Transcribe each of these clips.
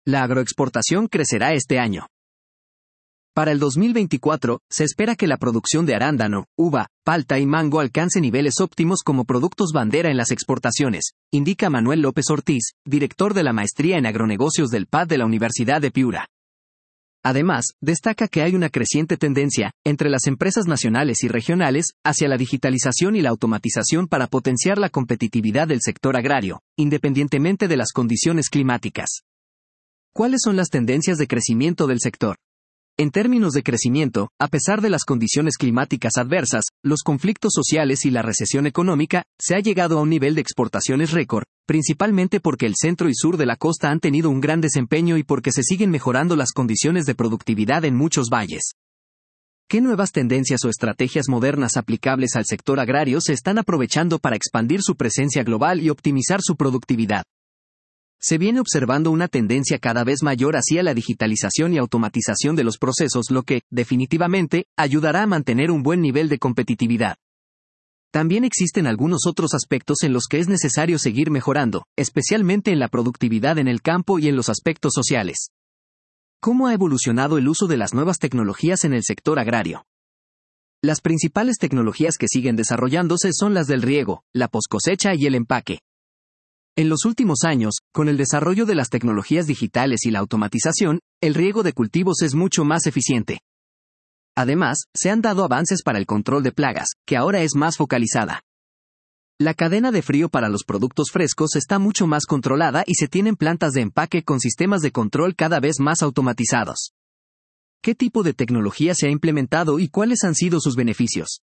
La agroexportación crecerá este año. Para el 2024, se espera que la producción de arándano, uva, palta y mango alcance niveles óptimos como productos bandera en las exportaciones, indica Manuel López Ortiz, director de la Maestría en Agronegocios del PAD de la Universidad de Piura. Además, destaca que hay una creciente tendencia, entre las empresas nacionales y regionales, hacia la digitalización y la automatización para potenciar la competitividad del sector agrario, independientemente de las condiciones climáticas. ¿Cuáles son las tendencias de crecimiento del sector? En términos de crecimiento, a pesar de las condiciones climáticas adversas, los conflictos sociales y la recesión económica, se ha llegado a un nivel de exportaciones récord, principalmente porque el centro y sur de la costa han tenido un gran desempeño y porque se siguen mejorando las condiciones de productividad en muchos valles. ¿Qué nuevas tendencias o estrategias modernas aplicables al sector agrario se están aprovechando para expandir su presencia global y optimizar su productividad? Se viene observando una tendencia cada vez mayor hacia la digitalización y automatización de los procesos, lo que, definitivamente, ayudará a mantener un buen nivel de competitividad. También existen algunos otros aspectos en los que es necesario seguir mejorando, especialmente en la productividad en el campo y en los aspectos sociales. ¿Cómo ha evolucionado el uso de las nuevas tecnologías en el sector agrario? Las principales tecnologías que siguen desarrollándose son las del riego, la poscosecha y el empaque. En los últimos años, con el desarrollo de las tecnologías digitales y la automatización, el riego de cultivos es mucho más eficiente. Además, se han dado avances para el control de plagas, que ahora es más focalizada. La cadena de frío para los productos frescos está mucho más controlada y se tienen plantas de empaque con sistemas de control cada vez más automatizados. ¿Qué tipo de tecnología se ha implementado y cuáles han sido sus beneficios?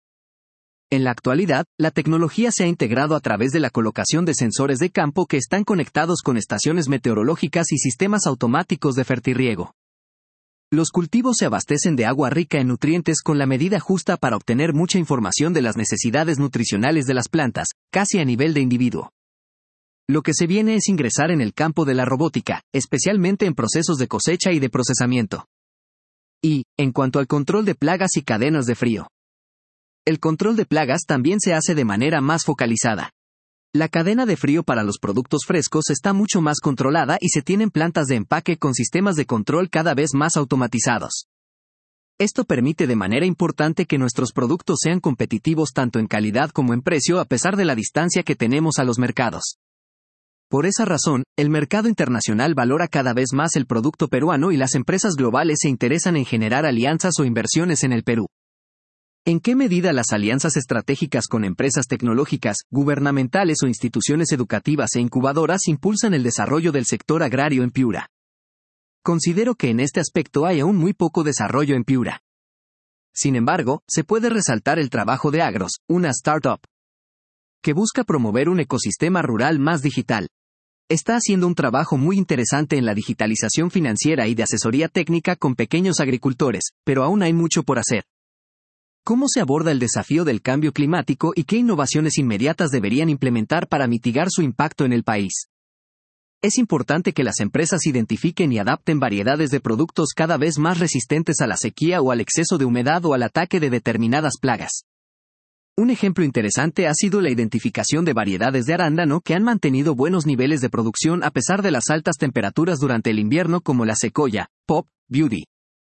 En la actualidad, la tecnología se ha integrado a través de la colocación de sensores de campo que están conectados con estaciones meteorológicas y sistemas automáticos de fertirriego. Los cultivos se abastecen de agua rica en nutrientes con la medida justa para obtener mucha información de las necesidades nutricionales de las plantas, casi a nivel de individuo. Lo que se viene es ingresar en el campo de la robótica, especialmente en procesos de cosecha y de procesamiento. Y, en cuanto al control de plagas y cadenas de frío, el control de plagas también se hace de manera más focalizada. La cadena de frío para los productos frescos está mucho más controlada y se tienen plantas de empaque con sistemas de control cada vez más automatizados. Esto permite de manera importante que nuestros productos sean competitivos tanto en calidad como en precio a pesar de la distancia que tenemos a los mercados. Por esa razón, el mercado internacional valora cada vez más el producto peruano y las empresas globales se interesan en generar alianzas o inversiones en el Perú. ¿En qué medida las alianzas estratégicas con empresas tecnológicas, gubernamentales o instituciones educativas e incubadoras impulsan el desarrollo del sector agrario en Piura? Considero que en este aspecto hay aún muy poco desarrollo en Piura. Sin embargo, se puede resaltar el trabajo de Agros, una startup que busca promover un ecosistema rural más digital. Está haciendo un trabajo muy interesante en la digitalización financiera y de asesoría técnica con pequeños agricultores, pero aún hay mucho por hacer. ¿Cómo se aborda el desafío del cambio climático y qué innovaciones inmediatas deberían implementar para mitigar su impacto en el país? Es importante que las empresas identifiquen y adapten variedades de productos cada vez más resistentes a la sequía o al exceso de humedad o al ataque de determinadas plagas. Un ejemplo interesante ha sido la identificación de variedades de arándano que han mantenido buenos niveles de producción a pesar de las altas temperaturas durante el invierno, como la secoya, Pop, Beauty.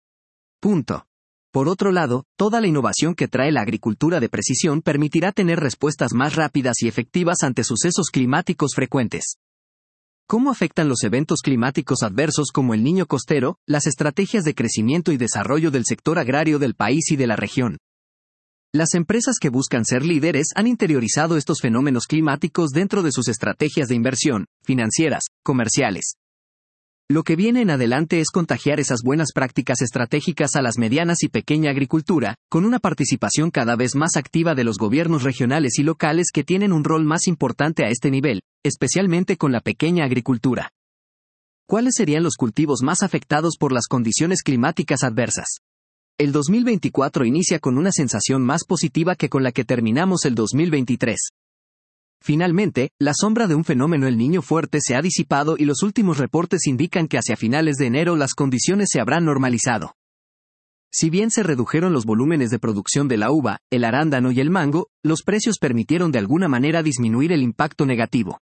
Por otro lado, toda la innovación que trae la agricultura de precisión permitirá tener respuestas más rápidas y efectivas ante sucesos climáticos frecuentes. ¿Cómo afectan los eventos climáticos adversos como el Niño costero, las estrategias de crecimiento y desarrollo del sector agrario del país y de la región? Las empresas que buscan ser líderes han interiorizado estos fenómenos climáticos dentro de sus estrategias de inversión, financieras, comerciales. Lo que viene en adelante es contagiar esas buenas prácticas estratégicas a las medianas y pequeña agricultura, con una participación cada vez más activa de los gobiernos regionales y locales que tienen un rol más importante a este nivel, especialmente con la pequeña agricultura. ¿Cuáles serían los cultivos más afectados por las condiciones climáticas adversas? El 2024 inicia con una sensación más positiva que con la que terminamos el 2023. Finalmente, la sombra de un fenómeno El Niño fuerte se ha disipado y los últimos reportes indican que hacia finales de enero las condiciones se habrán normalizado. Si bien se redujeron los volúmenes de producción de la uva, el arándano y el mango, los precios permitieron de alguna manera disminuir el impacto negativo.